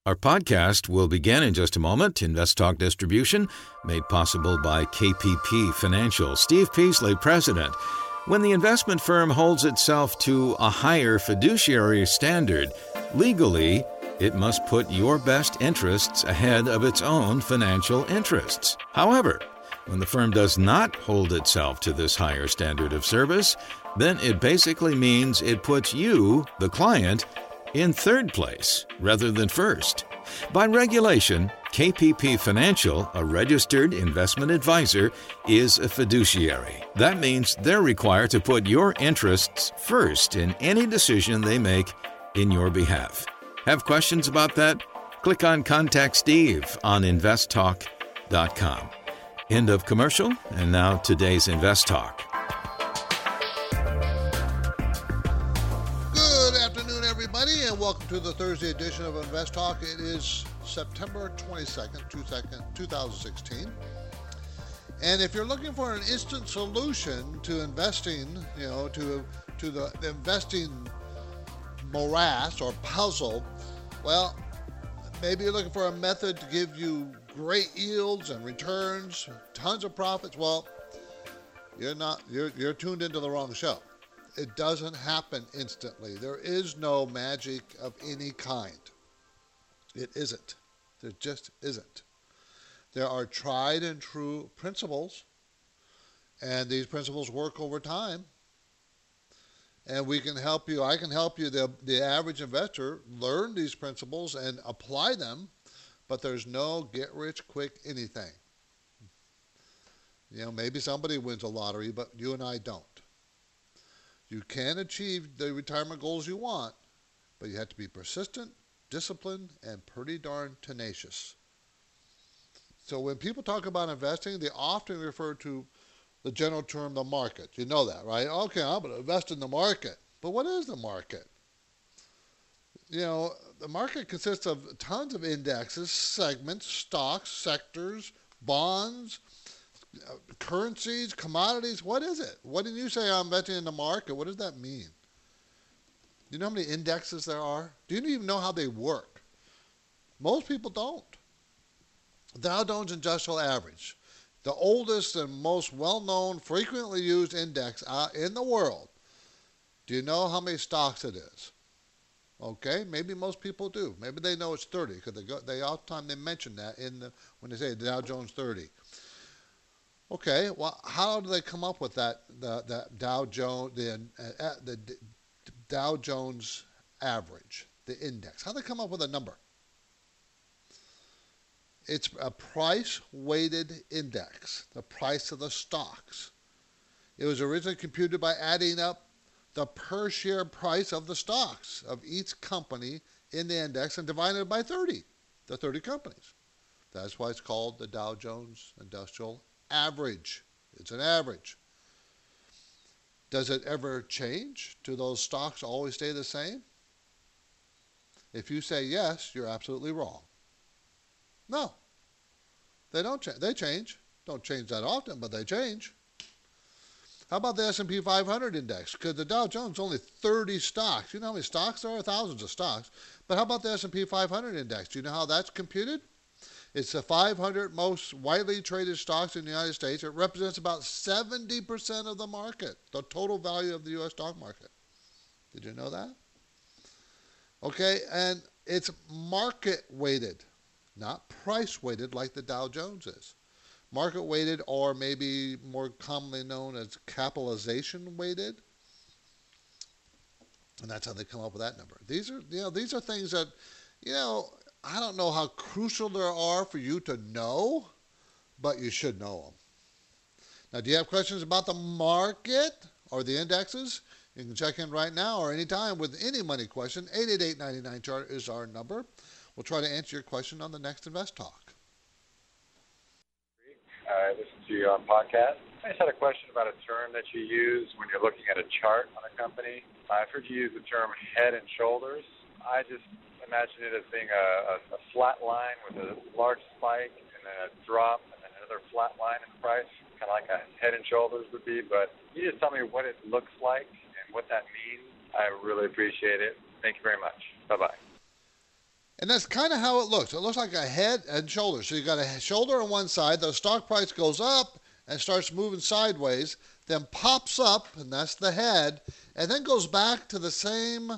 Our podcast will begin in just a moment. Invest Talk distribution made possible by KPP Financial. Steve Peasley, President. When the investment firm holds itself to a higher fiduciary standard, legally, it must put your best interests ahead of its own financial interests. However, when the firm does not hold itself to this higher standard of service, then it basically means it puts you, the client, in third place rather than first. By regulation, KPP Financial, a registered investment advisor, is a fiduciary. That means they're required to put your interests first in any decision they make in your behalf. Have questions about that? Click on Contact Steve on investtalk.com. End of commercial, and now today's Invest Talk. Welcome to the Thursday edition of Invest Talk. It is September 22nd, 2016. And if you're looking for an instant solution to investing, to the investing morass or puzzle, well, maybe you're looking for a method to give you great yields and returns, tons of profits. Well, you're tuned into the wrong show. It doesn't happen instantly. There is no magic of any kind. It isn't. There just isn't. There are tried and true principles, and these principles work over time. And we can help you. I can help you, the average investor, learn these principles and apply them, but there's no get-rich-quick anything. Maybe somebody wins a lottery, but you and I don't. You can achieve the retirement goals you want, but you have to be persistent, disciplined, and pretty darn tenacious. So when people talk about investing, they often refer to the general term, the market. You know that, right? Okay, I'm going to invest in the market. But what is the market? The market consists of tons of indexes, segments, stocks, sectors, bonds, currencies, commodities. What is it? What did you say I'm investing in the market? What does that mean? Do you know how many indexes there are? Do you even know how they work? Most people don't. Dow Jones Industrial Average, the oldest and most well-known, frequently used index in the world. Do you know how many stocks it is? Okay, maybe most people do. Maybe they know it's 30 because they all the time they mention that when they say Dow Jones 30. Okay, well, how do they come up with that? The Dow Jones, the Dow Jones average, the index. How do they come up with a number? It's a price-weighted index, the price of the stocks. It was originally computed by adding up the per-share price of the stocks of each company in the index and dividing it by 30, the 30 companies. That's why it's called the Dow Jones Industrial Average. It's an average. Does it ever change? Do those stocks always stay the same? If you say yes, you're absolutely wrong. No. They don't change. They change. Don't change that often, but they change. How about the S&P 500 index? Because the Dow Jones is only 30 stocks. You know how many stocks there are? Thousands of stocks. But how about the S&P 500 index? Do you know how that's computed? It's the 500 most widely traded stocks in the United States. It represents about 70% of the market, the total value of the U.S. stock market. Did you know that? Okay, and it's market weighted, not price weighted like the Dow Jones is. Market weighted, or maybe more commonly known as capitalization weighted. And that's how they come up with that number. These are things that, I don't know how crucial they are for you to know, but you should know them. Now, do you have questions about the market or the indexes? You can check in right now or anytime with any money question. 888-99-CHART is our number. We'll try to answer your question on the next Invest Talk. I listened to you on podcast. I just had a question about a term that you use when you're looking at a chart on a company. I've heard you use the term head and shoulders. I just imagine it as being a flat line with a large spike and then a drop and then another flat line in price, kind of like a head and shoulders would be. But can you just tell me what it looks like and what that means? I really appreciate it. Thank you very much. Bye-bye. And that's kind of how it looks. It looks like a head and shoulders. So you got a shoulder on one side, the stock price goes up and starts moving sideways, then pops up, and that's the head, and then goes back to the same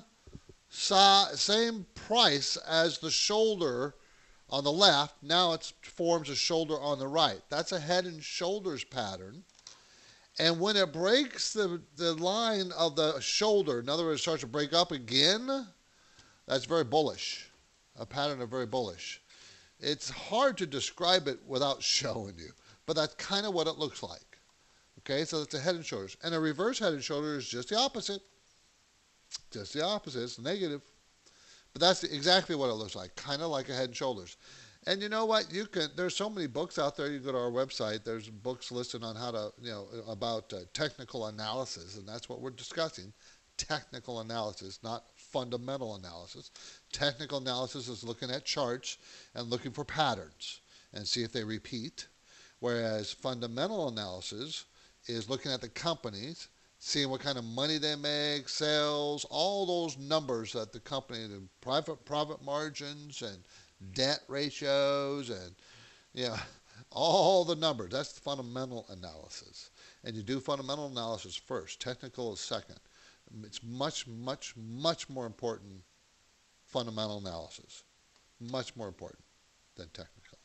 price as the shoulder on the left. Now it forms a shoulder on the right. That's a head and shoulders pattern. And when it breaks the line of the shoulder, in other words, it starts to break up again, that's very bullish. A pattern of very bullish. It's hard to describe it without showing you, but that's kind of what it looks like. Okay, so that's a head and shoulders. And a reverse head and shoulders is just the opposite. Just the opposite. It's negative. But that's exactly what it looks like, kind of like a head and shoulders. And you know what? There's so many books out there. You go to our website. There's books listed on how to, about technical analysis, and that's what we're discussing. Technical analysis, not fundamental analysis. Technical analysis is looking at charts and looking for patterns and see if they repeat, whereas fundamental analysis is looking at the companies, seeing what kind of money they make, sales, all those numbers that the company, the profit margins and debt ratios and all the numbers. That's the fundamental analysis. And you do fundamental analysis first. Technical is second. It's much, much, much more important, fundamental analysis. Much more important than technical.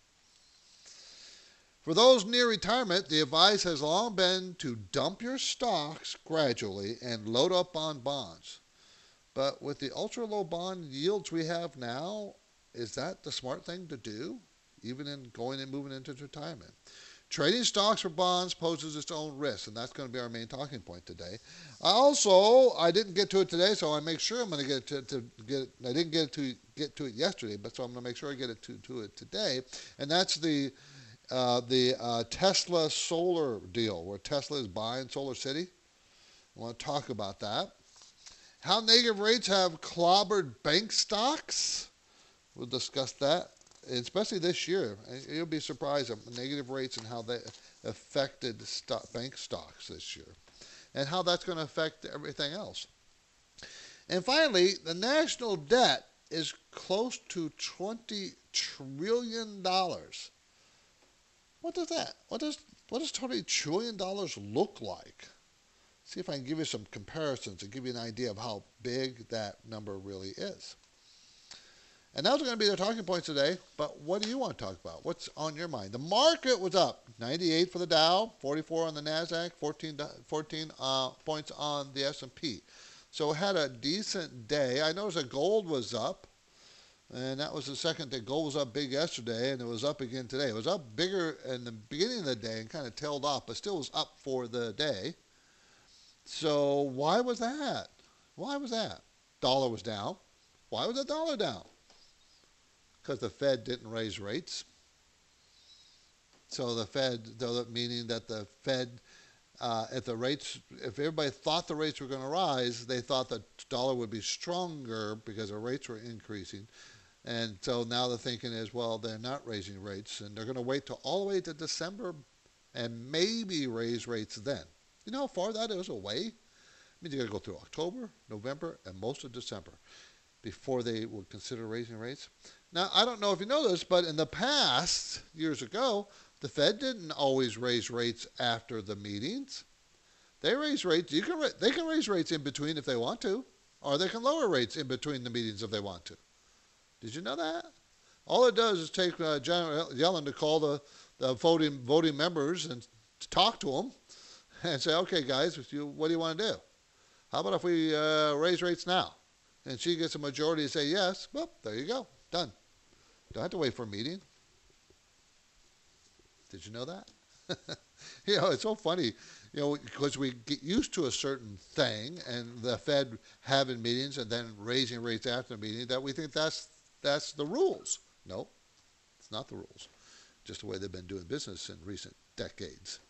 For those near retirement, the advice has long been to dump your stocks gradually and load up on bonds. But with the ultra-low bond yields we have now, is that the smart thing to do, even in going and moving into retirement? Trading stocks for bonds poses its own risks, and that's going to be our main talking point today. I didn't get to it today, so I make sure I'm going to get it. I didn't get to it yesterday, but so I'm going to make sure I get it to it today. And that's the Tesla solar deal, where Tesla is buying Solar City. I want to talk about that. How negative rates have clobbered bank stocks. We'll discuss that, especially this year. You'll be surprised at negative rates and how they affected bank stocks this year, and how that's going to affect everything else. And finally, the national debt is close to $20 trillion. What does that? What does $20 trillion look like? See if I can give you some comparisons and give you an idea of how big that number really is. And those are going to be the talking points today, but what do you want to talk about? What's on your mind? The market was up 98 for the Dow, 44 on the NASDAQ, 14 points on the S&P. So it had a decent day. I noticed that gold was up, and that was the second day. Gold was up big yesterday, and it was up again today. It was up bigger in the beginning of the day and kind of tailed off, but still was up for the day. So why was that? Why was that? Dollar was down. Why was the dollar down? Because the Fed didn't raise rates. So the Fed, meaning that the Fed, if everybody thought the rates were going to rise, they thought the dollar would be stronger because the rates were increasing. And so now the thinking is, well, they're not raising rates, and they're going to wait till all the way to December and maybe raise rates then. You know how far that is away? I mean, you got to go through October, November, and most of December before they would consider raising rates. Now, I don't know if you know this, but in the past, years ago, the Fed didn't always raise rates after the meetings. They raise rates. They can raise rates in between if they want to, or they can lower rates in between the meetings if they want to. Did you know that? All it does is take Janet Yellen to call the voting members and talk to them and say, okay, guys, what do you want to do? How about if we raise rates now? And she gets a majority to say yes. Well, there you go. Done. Don't have to wait for a meeting. Did you know that? It's so funny, because we get used to a certain thing, and the Fed having meetings and then raising rates after the meeting, that we think that's the rules. No, it's not the rules. Just the way they've been doing business in recent decades.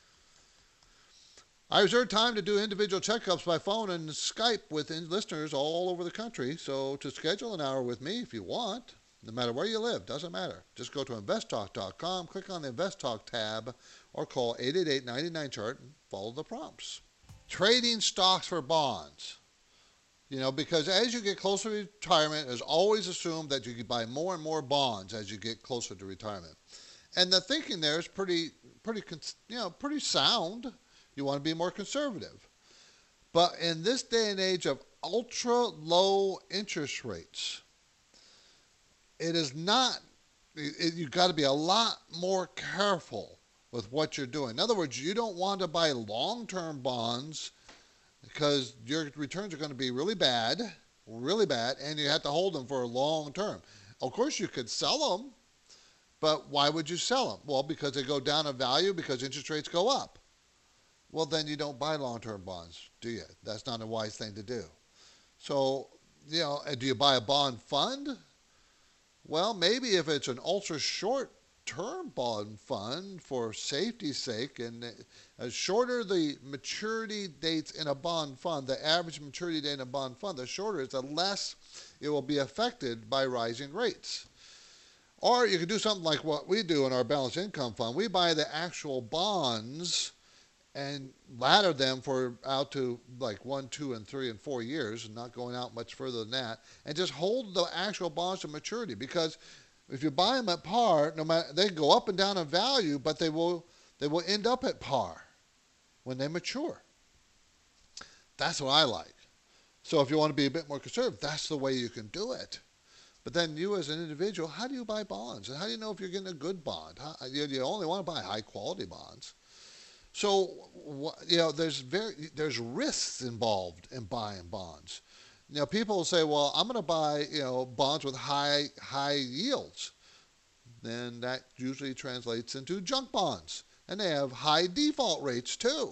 I reserve time to do individual checkups by phone and Skype with listeners all over the country. So to schedule an hour with me if you want, no matter where you live, doesn't matter. Just go to investtalk.com, click on the Invest Talk tab, or call 888-99-CHART and follow the prompts. Trading stocks for bonds. Because as you get closer to retirement, it's always assumed that you can buy more and more bonds as you get closer to retirement. And the thinking there is pretty sound. You want to be more conservative. But in this day and age of ultra low interest rates, it is not, you've got to be a lot more careful with what you're doing. In other words, you don't want to buy long-term bonds because your returns are going to be really bad, and you have to hold them for a long term. Of course, you could sell them, but why would you sell them? Well, because they go down in value because interest rates go up. Well, then you don't buy long-term bonds, do you? That's not a wise thing to do. So, do you buy a bond fund? Well, maybe if it's an ultra-short-term bond fund for safety's sake, and the shorter the maturity dates in a bond fund, the average maturity date in a bond fund, the shorter it is, the less it will be affected by rising rates. Or you can do something like what we do in our balanced income fund. We buy the actual bonds and ladder them for out to like 1, 2, and 3, and 4 years, and not going out much further than that, and just hold the actual bonds to maturity. Because if you buy them at par, no matter, they go up and down in value, but they will end up at par when they mature. That's what I like. So if you want to be a bit more conservative, that's the way you can do it. But then you as an individual, how do you buy bonds? And how do you know if you're getting a good bond? You only want to buy high quality bonds. So, there's risks involved in buying bonds. People will say, well, I'm going to buy, bonds with high yields. Then that usually translates into junk bonds. And they have high default rates too.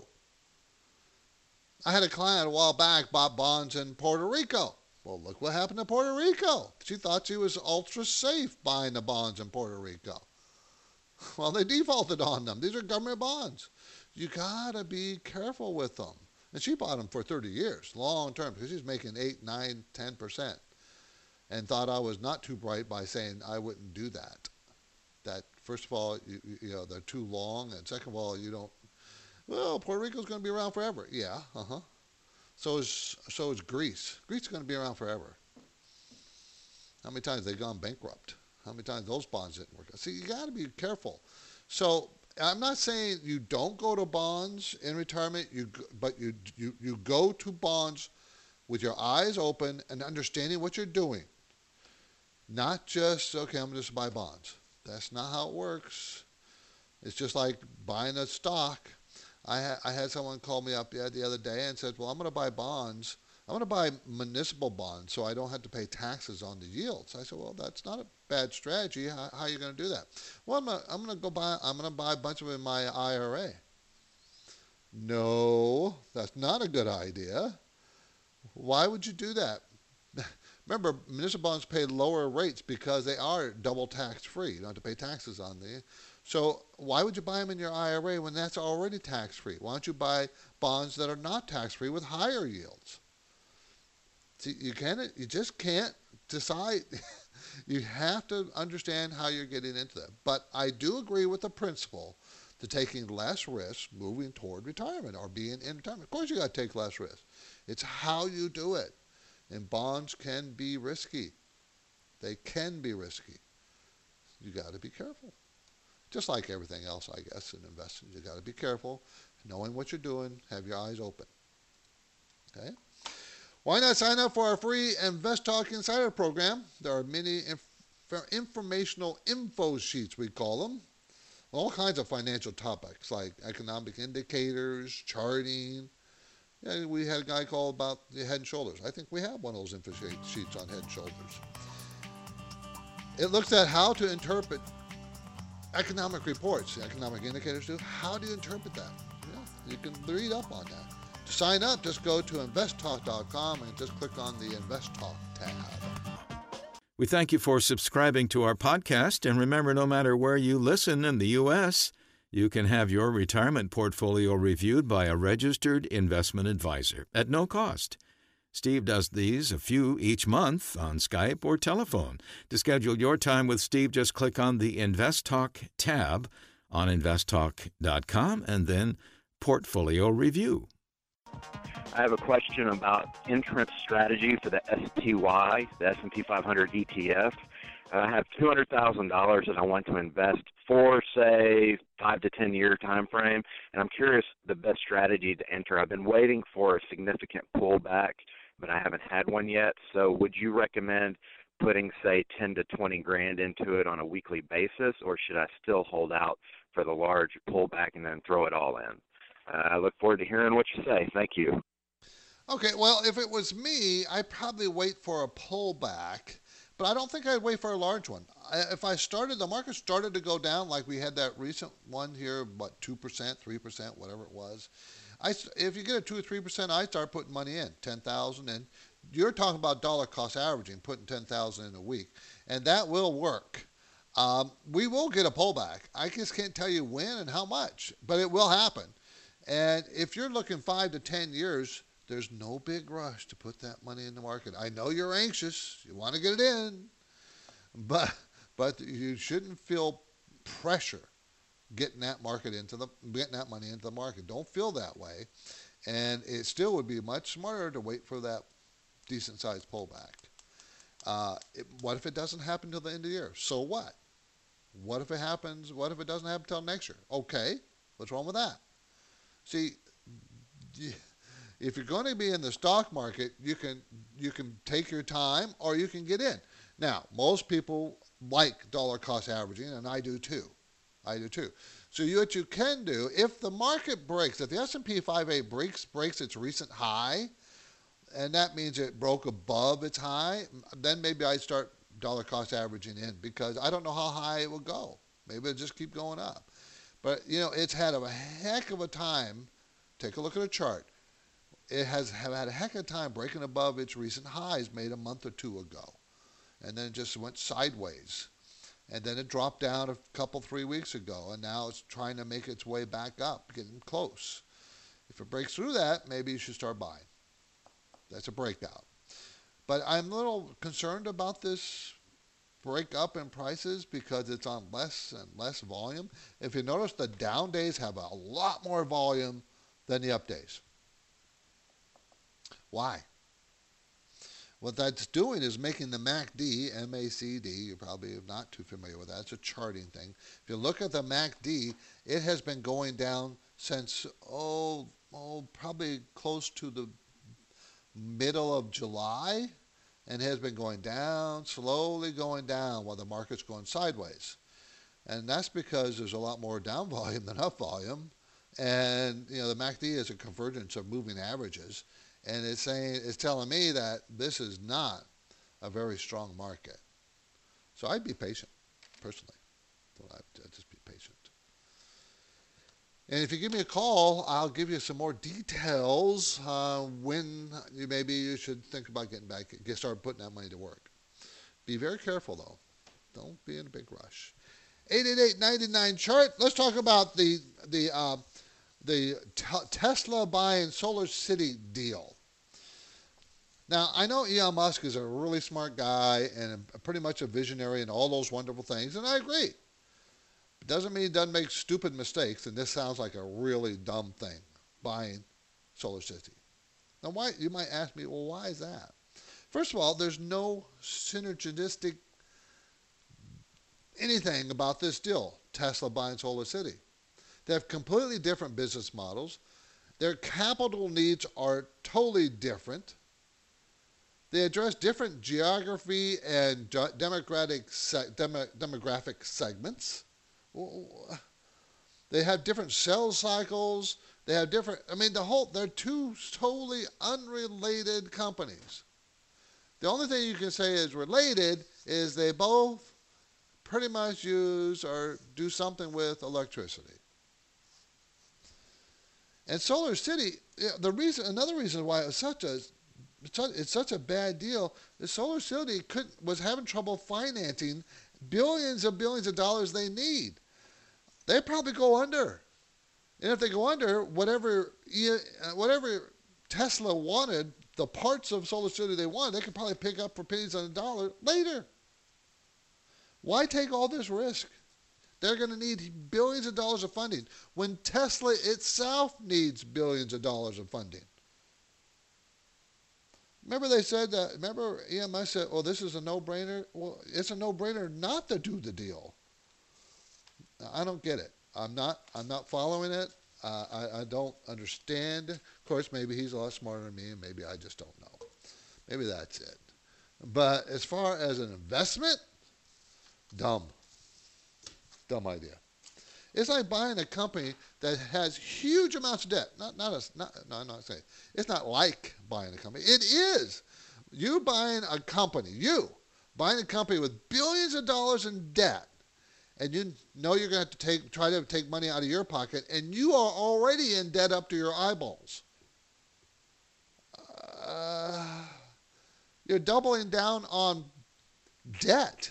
I had a client a while back bought bonds in Puerto Rico. Well, look what happened to Puerto Rico. She thought she was ultra safe buying the bonds in Puerto Rico. Well, they defaulted on them. These are government bonds. You got to be careful with them. And she bought them for 30 years, long term, because she's making 8, 9, 10%. And thought I was not too bright by saying I wouldn't do that. That, first of all, they're too long. And second of all, Puerto Rico's going to be around forever. Yeah, So is Greece. Greece is going to be around forever. How many times have they gone bankrupt? How many times those bonds didn't work out? See, you got to be careful. So I'm not saying you don't go to bonds in retirement, but you go to bonds with your eyes open and understanding what you're doing. Not just, okay, I'm going to just buy bonds. That's not how it works. It's just like buying a stock. I had someone call me up the other day and said, well, I'm going to buy bonds. I'm going to buy municipal bonds so I don't have to pay taxes on the yields. I said, well, that's not a bad strategy. How are you going to do that? Well, I'm going to buy a bunch of it in my IRA. No, that's not a good idea. Why would you do that? Remember, municipal bonds pay lower rates because they are double tax-free. You don't have to pay taxes on them. So why would you buy them in your IRA when that's already tax-free? Why don't you buy bonds that are not tax-free with higher yields? See, you just can't decide. You have to understand how you're getting into that. But I do agree with the principle to taking less risk moving toward retirement or being in retirement. Of course you got to take less risk. It's how you do it. And bonds can be risky. They can be risky. You got to be careful. Just like everything else, I guess, in investing. You got to be careful, knowing what you're doing, have your eyes open. Okay? Why not sign up for our free Invest Talk Insider program? There are many informational info sheets, we call them. All kinds of financial topics like economic indicators, charting. Yeah, we had a guy call about the Head & Shoulders. I think we have one of those info sheets on Head & Shoulders. It looks at how to interpret economic reports, the economic indicators do. How do you interpret that? You can read up on that. To sign up, just go to investtalk.com and just click on the Invest Talk tab. We thank you for subscribing to our podcast, and remember, no matter where you listen in the U.S., you can have your retirement portfolio reviewed by a registered investment advisor at no cost. Steve does these a few each month on Skype or telephone. To schedule your time with Steve, just click on the Invest Talk tab on investtalk.com and then Portfolio Review. I have a question about entrance strategy for the SPY, the S&P 500 ETF. I have $200,000 that I want to invest for, say, 5 to 10 year time frame, and I'm curious the best strategy to enter. I've been waiting for a significant pullback, but I haven't had one yet. So would you recommend putting, say, 10 to 20 grand into it on a weekly basis, or should I still hold out for the large pullback and then throw it all in? I look forward to hearing what you say. Thank you. Okay, well, if it was me, I'd probably wait for a pullback, but I don't think I'd wait for a large one. If the market started to go down, like we had that recent one here, 2%, 3%, whatever it was. If you get a 2 or 3%, I start putting money in, 10,000 in. You're talking about dollar cost averaging, putting 10,000 in a week, and that will work. We will get a pullback. I just can't tell you when and how much, but it will happen. And if you're looking 5 to 10 years, there's no big rush to put that money in the market. I know you're anxious. You want to get it in. But you shouldn't feel pressure getting that money into the market. Don't feel that way. And it still would be much smarter to wait for that decent-sized pullback. What if it doesn't happen till the end of the year? So what? What if it happens? What if it doesn't happen till next year? Okay, what's wrong with that? See, if you're going to be in the stock market, you can take your time or you can get in. Now, most people like dollar cost averaging, and I do too. So what you can do, if the market breaks, if the S&P 500 breaks its recent high, and that means it broke above its high, then maybe I'd start dollar cost averaging in, because I don't know how high it will go. Maybe it'll just keep going up. But, it's had a heck of a time. Take a look at a chart. It has had a heck of a time breaking above its recent highs made a month or two ago. And then it just went sideways. And then it dropped down a couple, 3 weeks ago. And now it's trying to make its way back up, getting close. If it breaks through that, maybe you should start buying. That's a breakout. But I'm a little concerned about this breakup in prices because it's on less and less volume. If you notice, the down days have a lot more volume than the up days. Why? What that's doing is making the MACD, M-A-C-D, you're probably not too familiar with that. It's a charting thing. If you look at the MACD, it has been going down since, probably close to the middle of July, and has been going down, slowly going down while the market's going sideways. And that's because there's a lot more down volume than up volume. And, the MACD is a convergence of moving averages. And it's telling me that this is not a very strong market. So I'd be patient, personally. I'd just be patient. And if you give me a call, I'll give you some more details when maybe you should think about start putting that money to work. Be very careful, though. Don't be in a big rush. 888-99-CHART. Let's talk about the Tesla buying SolarCity deal. Now, I know Elon Musk is a really smart guy and pretty much a visionary and all those wonderful things, and I agree. It doesn't mean he doesn't make stupid mistakes, and this sounds like a really dumb thing, buying SolarCity. Now, why? You might ask me, well, why is that? First of all, there's no synergistic anything about this deal, Tesla buying SolarCity. They have completely different business models. Their capital needs are totally different. They address different geography and demographic segments. They have different sales cycles. They have different, they're two totally unrelated companies. The only thing you can say is related is they both pretty much use or do something with electricity. And SolarCity, another reason why it's such a bad deal is SolarCity was having trouble financing billions of dollars they need. They probably go under. And if they go under, whatever Tesla wanted, the parts of SolarCity they wanted, they could probably pick up for pennies on the dollar later. Why take all this risk? They're going to need billions of dollars of funding when Tesla itself needs billions of dollars of funding. Remember they said that, remember EMS said, well, this is a no-brainer? Well, it's a no-brainer not to do the deal. I don't get it. I'm not following it. I don't understand. Of course, maybe he's a lot smarter than me, and maybe I just don't know. Maybe that's it. But as far as an investment, dumb idea. It's like buying a company that has huge amounts of debt. No, I'm not saying. It's not like buying a company. It is. You buying a company with billions of dollars in debt, and you know you're going to have to try to take money out of your pocket, and you are already in debt up to your eyeballs. You're doubling down on debt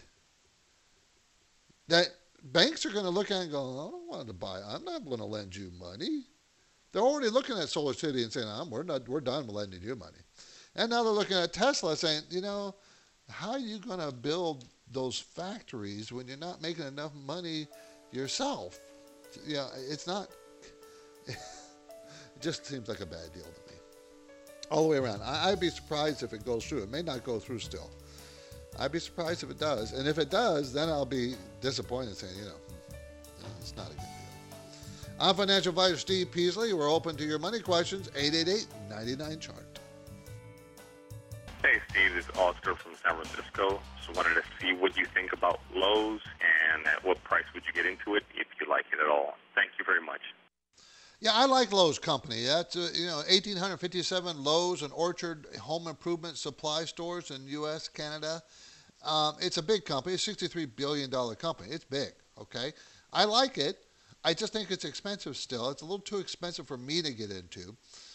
that banks are going to look at and go, I don't want to buy. I'm not going to lend you money. They're already looking at Solar City and saying, we're done with lending you money. And now they're looking at Tesla saying, how are you going to build those factories when you're not making enough money yourself? It's not, it just seems like a bad deal to me. All the way around. I'd be surprised if it goes through. It may not go through still. I'd be surprised if it does. And if it does, then I'll be disappointed saying, it's not a good deal. I'm Financial Advisor Steve Peasley. We're open to your money questions, 888-99-CHART. Hey, Steve, this is Oscar from San Francisco. So wanted to see what you think about Lowe's and at what price would you get into it if you like it at all. Thank you very much. Yeah, I like Lowe's Company. That's 1,857 Lowe's and Orchard home improvement supply stores in U.S., Canada. It's a big company. It's a $63 billion company. It's big, okay? I like it. I just think it's expensive still. It's a little too expensive for me to get into.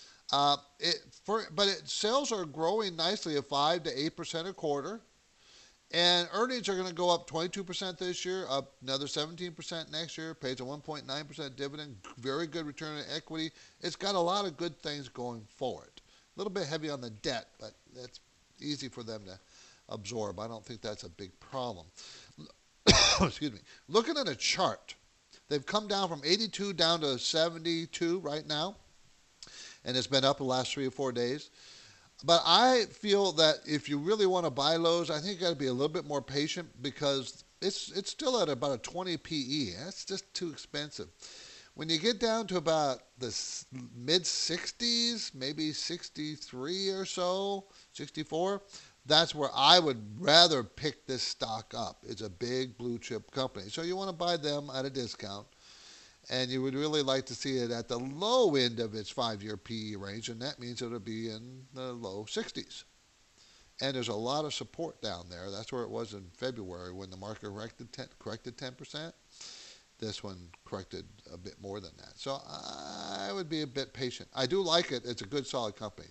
Sales are growing nicely at 5 to 8% a quarter. And earnings are going to go up 22% this year, up another 17% next year, pays a 1.9% dividend, very good return on equity. It's got a lot of good things going for it. A little bit heavy on the debt, but that's easy for them to absorb. I don't think that's a big problem. Excuse me. Looking at a chart, they've come down from 82 down to 72 right now, and it's been up the last 3 or 4 days. But I feel that if you really want to buy Lowe's, I think you got to be a little bit more patient because it's still at about a 20 PE. That's just too expensive. When you get down to about the mid-60s, maybe 63 or so, 64, that's where I would rather pick this stock up. It's a big blue chip company. So you want to buy them at a discount. And you would really like to see it at the low end of its 5-year PE range, and that means it'll be in the low 60s. And there's a lot of support down there. That's where it was in February when the market corrected 10%. This one corrected a bit more than that. So I would be a bit patient. I do like it. It's a good, solid company.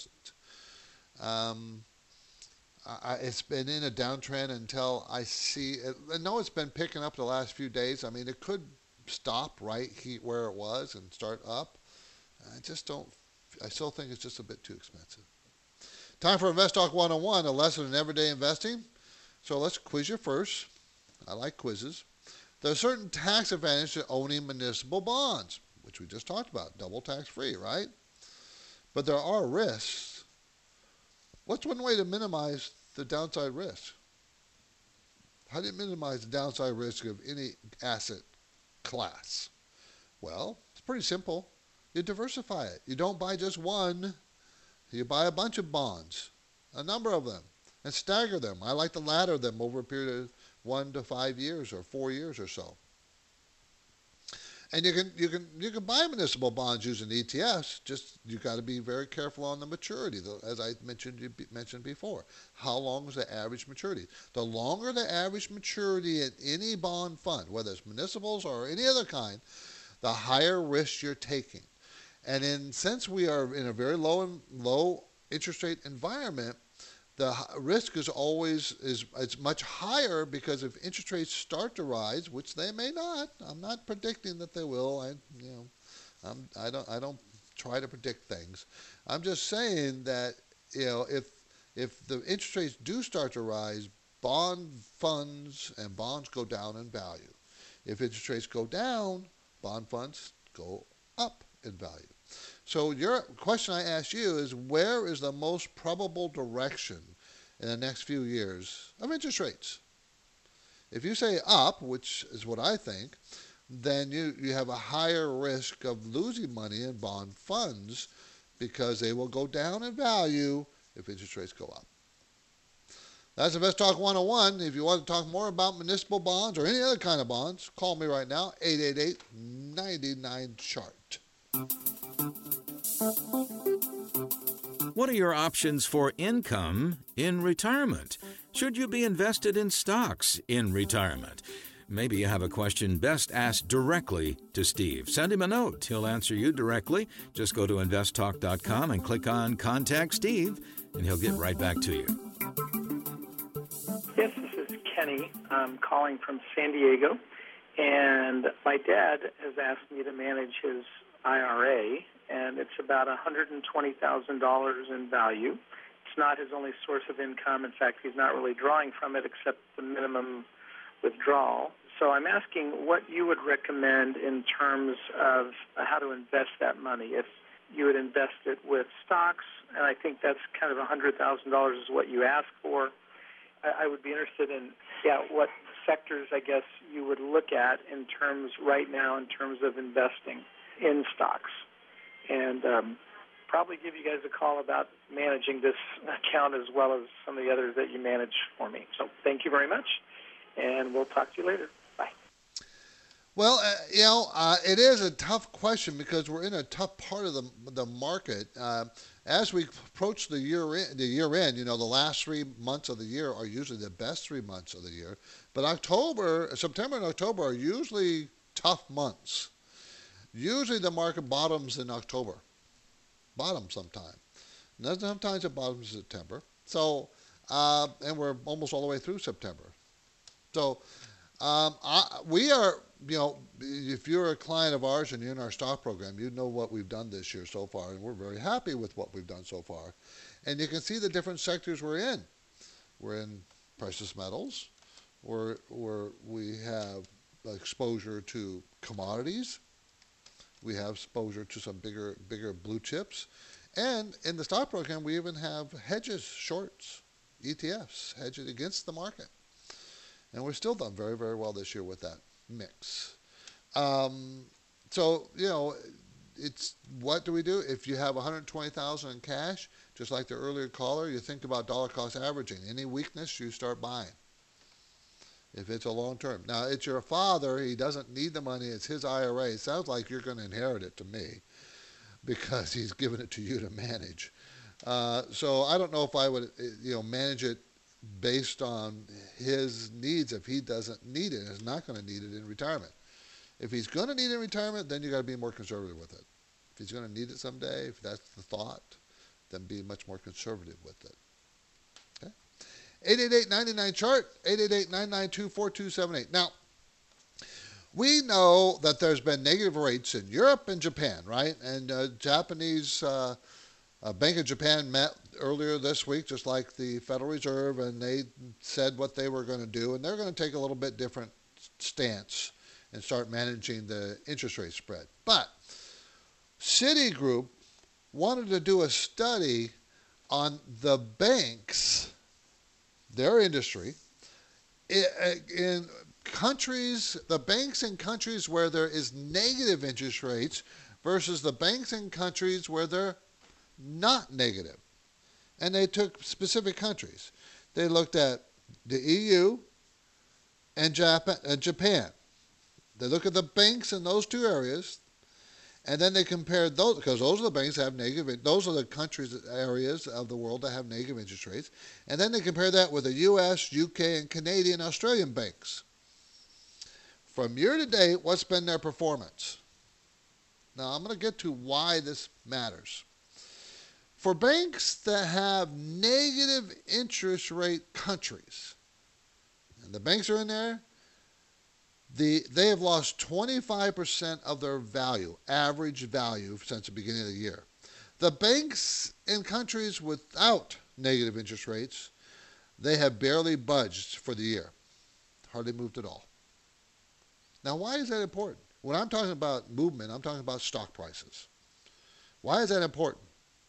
It's been in a downtrend until I see it. I know it's been picking up the last few days. I mean, it could stop right where it was and start up. I still think it's just a bit too expensive. Time for Invest Talk 101, a lesson in everyday investing. So let's quiz you first. I like quizzes. There's certain tax advantage to owning municipal bonds, which we just talked about, double tax free, right? But there are risks. What's one way to minimize the downside risk? How do you minimize the downside risk of any asset class? Well, it's pretty simple. You diversify it. You don't buy just one. You buy a bunch of bonds, a number of them, and stagger them. I like to ladder them over a period of 1 to 5 years or 4 years or so. And you can buy municipal bonds using ETFs. Just you got to be very careful on the maturity, as I mentioned before. How long is the average maturity? The longer the average maturity in any bond fund, whether it's municipals or any other kind, the higher risk you're taking. And since we are in a very low interest rate environment, the risk is it's much higher because if interest rates start to rise, which they may not, I'm not predicting that they will. I don't try to predict things. I'm just saying that if the interest rates do start to rise, bond funds and bonds go down in value. If interest rates go down, bond funds go up in value. So your question I asked you is, where is the most probable direction in the next few years of interest rates? If you say up, which is what I think, then you have a higher risk of losing money in bond funds because they will go down in value if interest rates go up. That's Invest Talk 101. If you want to talk more about municipal bonds or any other kind of bonds, call me right now, 888-99-CHART. What are your options for income in retirement? Should you be invested in stocks in retirement? Maybe you have a question best asked directly to Steve. Send him a note. He'll answer you directly. Just go to investtalk.com and click on Contact Steve, and he'll get right back to you. Yes, this is Kenny. I'm calling from San Diego, and my dad has asked me to manage his IRA, and it's about $120,000 in value. It's not his only source of income. In fact, he's not really drawing from it except the minimum withdrawal. So I'm asking what you would recommend in terms of how to invest that money. If you would invest it with stocks, and I think that's kind of $100,000 is what you ask for. I would be interested in what sectors, I guess, you would look at in terms right now in terms of investing in stocks. And probably give you guys a call about managing this account as well as some of the others that you manage for me. So thank you very much, and we'll talk to you later. Bye. Well, it is a tough question because we're in a tough part of the market. As we approach the year end, the last 3 months of the year are usually the best 3 months of the year. But September and October are usually tough months. Usually the market bottoms in October. Bottoms sometime. And sometimes it bottoms in September. So, and we're almost all the way through September. So, we are, if you're a client of ours and you're in our stock program, you know what we've done this year so far, and we're very happy with what we've done so far. And you can see the different sectors we're in. We're in precious metals, where we have exposure to commodities. We have exposure to some bigger blue chips. And in the stock program, we even have hedges, shorts, ETFs, hedged against the market. And we've still done very, very well this year with that mix. So, it's what do we do? If you have $120,000 in cash, just like the earlier caller, you think about dollar cost averaging. Any weakness, you start buying. If it's a long term. Now, it's your father. He doesn't need the money. It's his IRA. It sounds like you're going to inherit it to me because he's given it to you to manage. So I don't know if I would, manage it based on his needs if he doesn't need it. He's not going to need it in retirement. If he's going to need it in retirement, then you got to be more conservative with it. If he's going to need it someday, if that's the thought, then be much more conservative with it. 888-99-CHART, 888-992-4278. Now, we know that there's been negative rates in Europe and Japan, right? And Japanese Bank of Japan met earlier this week, just like the Federal Reserve, and they said what they were going to do, and they're going to take a little bit different stance and start managing the interest rate spread. But Citigroup wanted to do a study on the banks, their industry, in countries, the banks in countries where there is negative interest rates versus the banks in countries where they're not negative. And they took specific countries. They looked at the EU and Japan. They look at the banks in those two areas, and then they compared those, because those are the banks that have negative, those are the countries, areas of the world that have negative interest rates. And then they compare that with the U.S., U.K., and Canadian, Australian banks. From year to date, what's been their performance? Now, I'm going to get to why this matters. For banks that have negative interest rate countries, and the banks are in there, they have lost 25% of their value, average value, since the beginning of the year. The banks in countries without negative interest rates, they have barely budged for the year. Hardly moved at all. Now, why is that important? When I'm talking about movement, I'm talking about stock prices. Why is that important?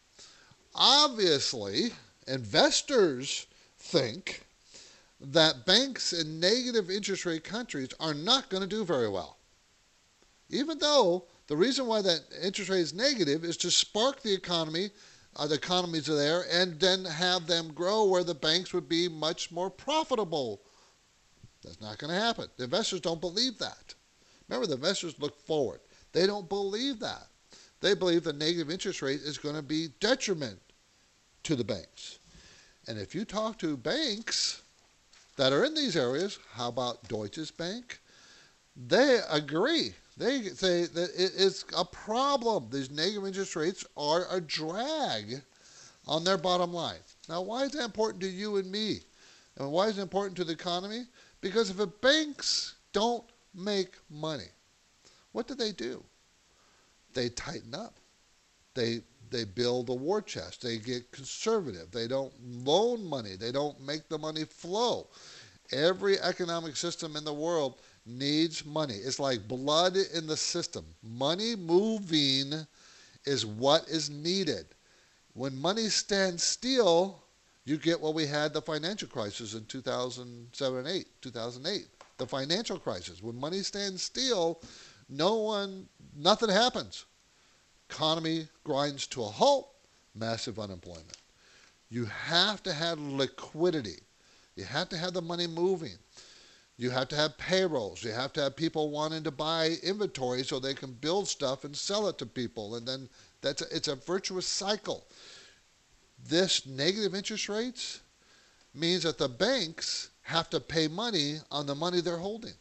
Obviously, investors think that banks in negative interest rate countries are not going to do very well. Even though the reason why that interest rate is negative is to spark the economy, the economies are there, and then have them grow where the banks would be much more profitable. That's not going to happen. The investors don't believe that. Remember, the investors look forward. They don't believe that. They believe the negative interest rate is going to be detriment to the banks. And if you talk to banks that are in these areas, how about Deutsche Bank? They agree. They say that it is a problem. These negative interest rates are a drag on their bottom line. Now, why is that important to you and me? And why is it important to the economy? Because if the banks don't make money, what do? They tighten up. They build a war chest. They get conservative. They don't loan money. They don't make the money flow. Every economic system in the world needs money. It's like blood in the system. Money moving is what is needed. When money stands still, you get what we had the financial crisis in 2008. The financial crisis. When money stands still, nothing happens. Economy grinds to a halt, massive unemployment. You have to have liquidity. You have to have the money moving. You have to have payrolls. You have to have people wanting to buy inventory so they can build stuff and sell it to people. And then it's a virtuous cycle. This negative interest rates means that the banks have to pay money on the money they're holding.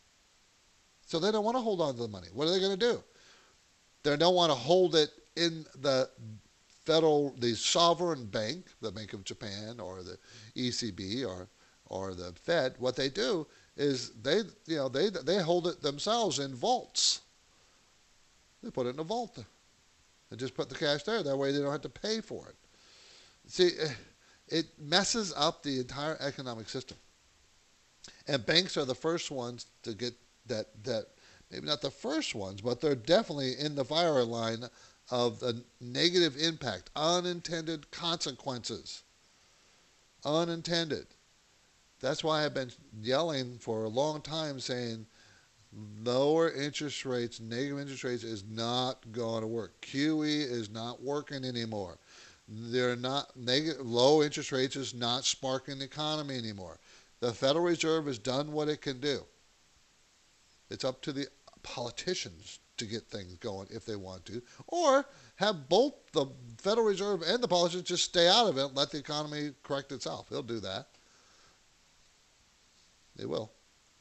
So they don't want to hold on to the money. What are they going to do? They don't want to hold it in the sovereign bank, the Bank of Japan or the ECB or the Fed. What they do is they hold it themselves in vaults. They put it in a vault and just put the cash there. That way they don't have to pay for it. See, it messes up the entire economic system. And banks are the first ones to get that maybe not the first ones, but they're definitely in the fire line of the negative impact, unintended consequences. Unintended. That's why I've been yelling for a long time saying lower interest rates, negative interest rates is not going to work. QE is not working anymore. They're not low interest rates is not sparking the economy anymore. The Federal Reserve has done what it can do. It's up to the politicians to get things going if they want to, or have both the Federal Reserve and the politicians just stay out of it and let the economy correct itself. They'll do that. They will.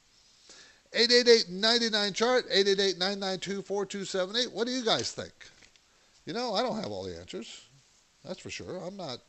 888-99-CHART, 888-992-4278. What do you guys think? I don't have all the answers. That's for sure. I'm not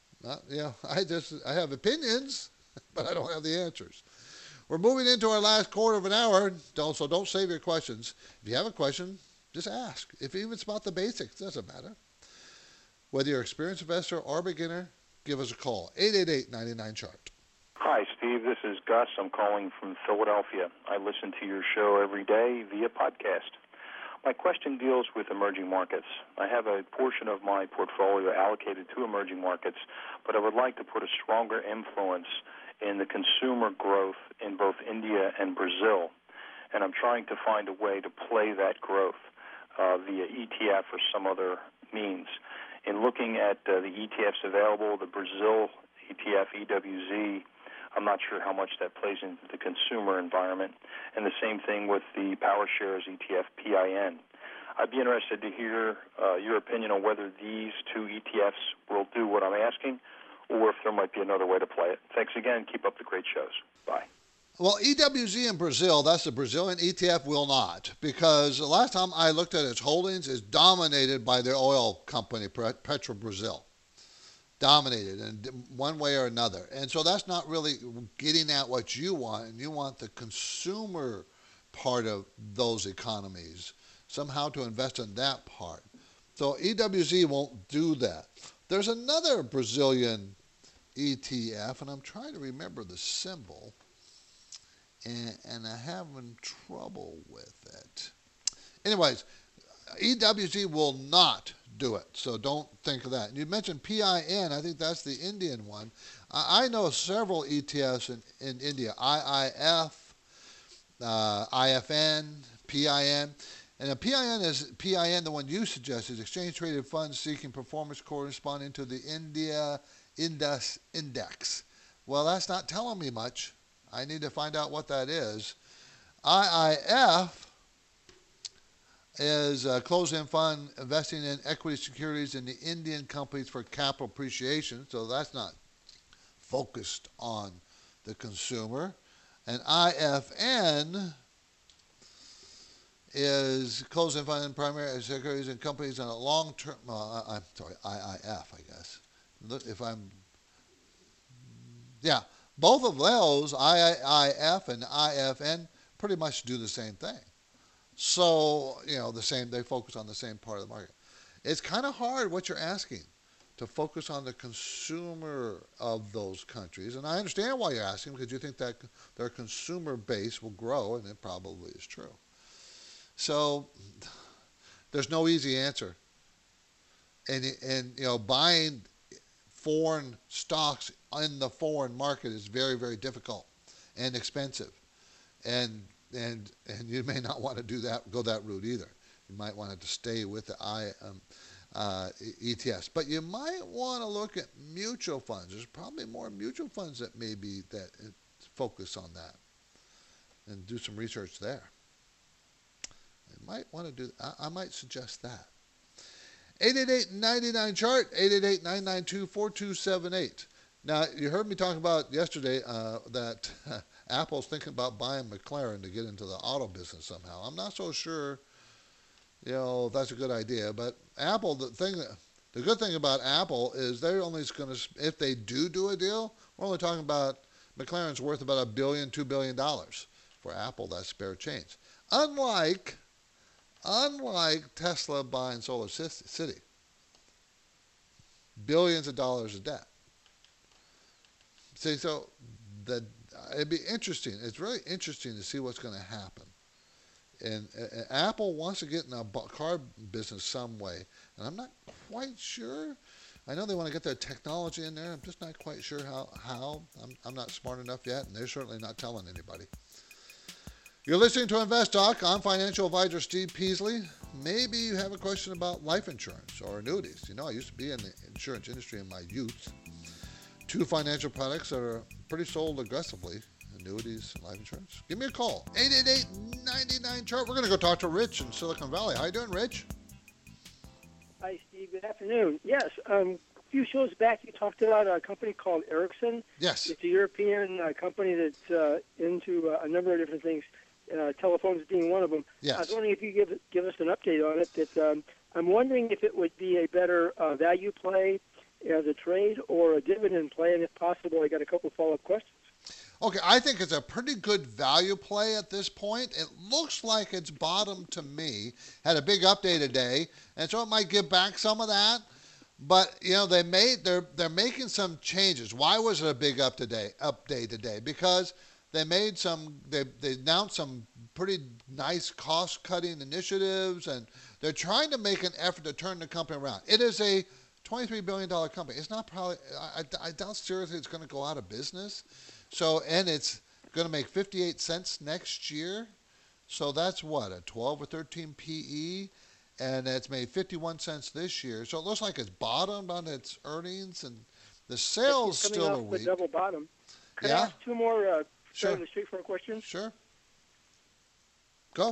I have opinions, but I don't have the answers. We're moving into our last quarter of an hour, so don't save your questions. If you have a question, just ask. If even it's about the basics, it doesn't matter. Whether you're an experienced investor or beginner, give us a call. 888-99-CHART. Hi, Steve. This is Gus. I'm calling from Philadelphia. I listen to your show every day via podcast. My question deals with emerging markets. I have a portion of my portfolio allocated to emerging markets, but I would like to put a stronger influence in the consumer growth in both India and Brazil. And I'm trying to find a way to play that growth via ETF or some other means. In looking at the ETFs available, the Brazil ETF, EWZ, I'm not sure how much that plays into the consumer environment. And the same thing with the PowerShares ETF, PIN. I'd be interested to hear your opinion on whether these two ETFs will do what I'm asking, or if there might be another way to play it. Thanks again. Keep up the great shows. Bye. Well, EWZ in Brazil, that's the Brazilian ETF, will not, because the last time I looked at its holdings, is dominated by the oil company, Petrobras. Dominated in one way or another. And so that's not really getting at what you want, and you want the consumer part of those economies, somehow to invest in that part. So EWZ won't do that. There's another Brazilian ETF, and I'm trying to remember the symbol, and I'm having trouble with it. Anyways, EWZ will not do it, so don't think of that. You mentioned PIN. I think that's the Indian one. I know several ETFs in India, IIF, IFN, PIN. And a PIN, the one you suggest, is exchange-traded funds seeking performance corresponding to the India Index. Well, that's not telling me much. I need to find out what that is. IIF is a closed-end fund investing in equity securities in the Indian companies for capital appreciation, so that's not focused on the consumer. And IFN is closed-end fund in primary securities and companies on a long-term. I'm sorry, IIF, I guess. Both of those, IIF and IFN, pretty much do the same thing. So, they focus on the same part of the market. It's kind of hard what you're asking, to focus on the consumer of those countries. And I understand why you're asking, because you think that their consumer base will grow, and it probably is true. So there's no easy answer. And buying foreign stocks in the foreign market is very, very difficult and expensive. And you may not want to go that route either. You might want to stay with the ETFs. But you might want to look at mutual funds. There's probably more mutual funds that focus on that, and do some research there. You might want to do. I might suggest that. 888-99-CHART, 888-992-4278. Now, you heard me talk about yesterday that Apple's thinking about buying McLaren to get into the auto business somehow. I'm not so sure, if that's a good idea. But Apple, the good thing about Apple is they're only going to, if they do a deal, we're only talking about McLaren's worth about $1 billion, $2 billion. For Apple, that's spare change. Unlike Tesla buying Solar City, billions of dollars of debt. See, so it'd be interesting. It's really interesting to see what's going to happen. And Apple wants to get in the car business some way, and I'm not quite sure. I know they want to get their technology in there. I'm just not quite sure how. I'm not smart enough yet, and they're certainly not telling anybody. You're listening to Invest Talk. I'm financial advisor Steve Peasley. Maybe you have a question about life insurance or annuities. I used to be in the insurance industry in my youth. 2 financial products that are pretty sold aggressively, annuities and life insurance. Give me a call, 888-99-CHART. We're going to go talk to Rich in Silicon Valley. How you doing, Rich? Hi, Steve. Good afternoon. Yes, a few shows back you talked about a company called Ericsson. Yes. It's a European company that's into a number of different things, telephones being one of them. Yes. I was wondering if you could give us an update on it. I'm wondering if it would be a better value play as a trade or a dividend play, and if possible, I got a couple follow-up questions. Okay, I think it's a pretty good value play at this point. It looks like it's bottomed to me. Had a big update today, and so it might give back some of that. But they're making some changes. Why was it a big update today? Because they announced some pretty nice cost-cutting initiatives, and they're trying to make an effort to turn the company around. It is a $23 billion company. It's not probably, I doubt seriously it's going to go out of business. So, and it's going to make 58 cents next year. So that's what, a 12 or 13 PE? And it's made 51 cents this year. So it looks like it's bottomed on its earnings, and the sales still are weak. Double bottom. Could I ask 2 more fairly straightforward questions? Sure. Go.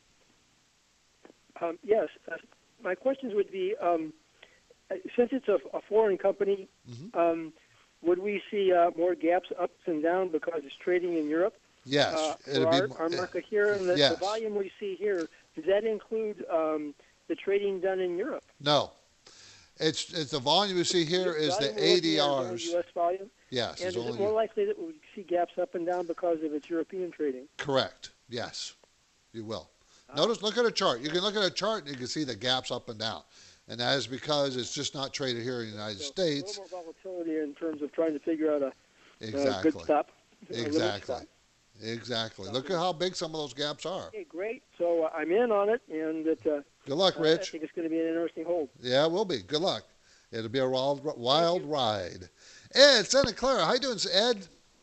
Yes. My questions would be, since it's a foreign company, would we see more gaps ups and down because it's trading in Europe? Yes. Our market here, and the volume we see here, does that include the trading done in Europe? No. It's the volume we see here is the ADRs. U.S. volume? Yes. And is it more likely that we see gaps up and down because of its European trading? Correct. Yes. You will. Look at a chart. You can look at a chart and you can see the gaps up and down. And that is because it's just not traded here in the United States. A little more volatility in terms of trying to figure out a good stop. Exactly. Exactly. Look at how big some of those gaps are. Okay, great. So I'm in on it, and good luck, Rich. I think it's going to be an interesting hold. Yeah, it will be. Good luck. It'll be a wild ride. Ed, Santa Clara. How you doing, Ed?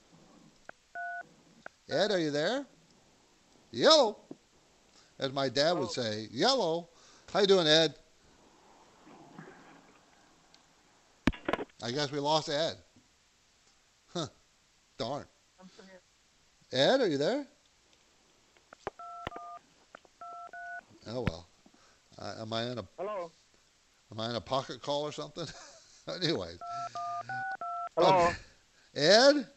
Ed, are you there? Yellow. As my dad would say, yellow. How you doing, Ed? I guess we lost Ed. Huh. Darn. Ed, are you there? Oh, well. Am I in a pocket call or something? Anyways. Hello. Okay. Ed?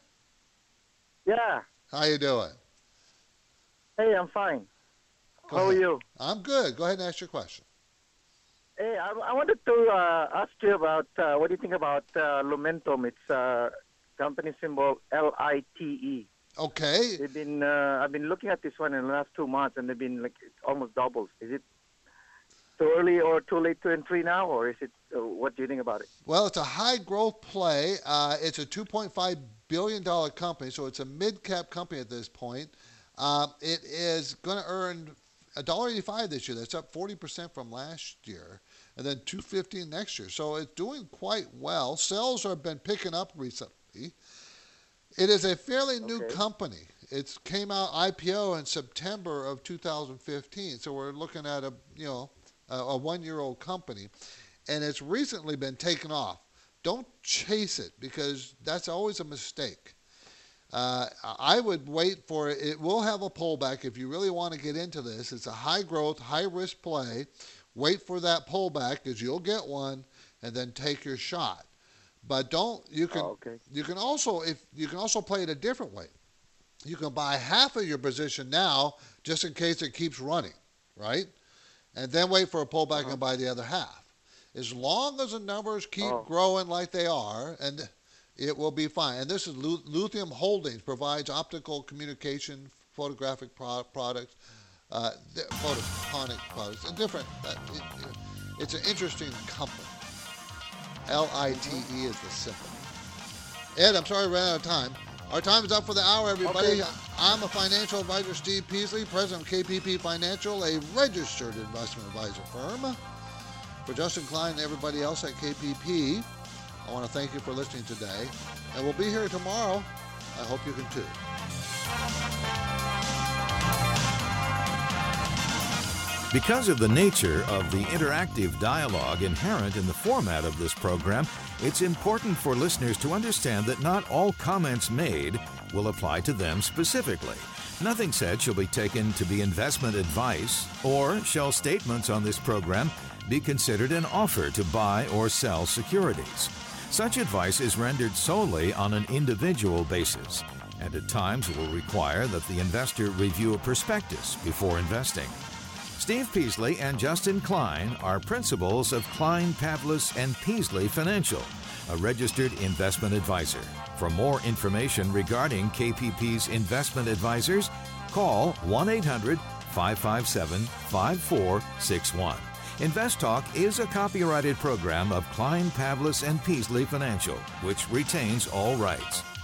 Yeah. How you doing? Hey, I'm fine. Go How ahead. are you? I'm good. Go ahead and ask your question. Hey, I wanted to ask you about what do you think about Lumentum? It's company symbol LITE. Okay. They've been I've been looking at this one in the last 2 months, and they've been like almost doubles. Is it too early or too late to entry now, or is it? What do you think about it? Well, it's a high growth play. It's a $2.5 billion company, so it's a mid-cap company at this point. It is going to earn $1.85 this year. That's up 40% from last year, and then $2.50 next year. So it's doing quite well. Sales have been picking up recently. It is a fairly new company. It came out IPO in September of 2015, so we're looking at a one-year-old company, and it's recently been taken off. Don't chase it because that's always a mistake. I would wait for it. It will have a pullback if you really want to get into this. It's a high growth, high risk play. Wait for that pullback because you'll get one, and then take your shot. But you can also play it a different way. You can buy half of your position now just in case it keeps running, right? And then wait for a pullback and buy the other half. As long as the numbers keep growing like they are, and it will be fine. And this is Lithium Holdings, provides optical communication, photographic products, photonic products, and different. It's an interesting company. LITE is the symbol. Ed, I'm sorry I ran out of time. Our time is up for the hour, everybody. Okay. I'm a financial advisor, Steve Peasley, president of KPP Financial, a registered investment advisor firm. For Justin Klein and everybody else at KPP, I want to thank you for listening today. And we'll be here tomorrow. I hope you can too. Because of the nature of the interactive dialogue inherent in the format of this program, it's important for listeners to understand that not all comments made will apply to them specifically. Nothing said shall be taken to be investment advice, or shall statements on this program be considered an offer to buy or sell securities. Such advice is rendered solely on an individual basis, and at times will require that the investor review a prospectus before investing. Steve Peasley and Justin Klein are principals of Klein, Pavlis & Peasley Financial, a registered investment advisor. For more information regarding KPP's investment advisors, call 1-800-557-5461. Invest Talk is a copyrighted program of Klein, Pavlis & Peasley Financial, which retains all rights.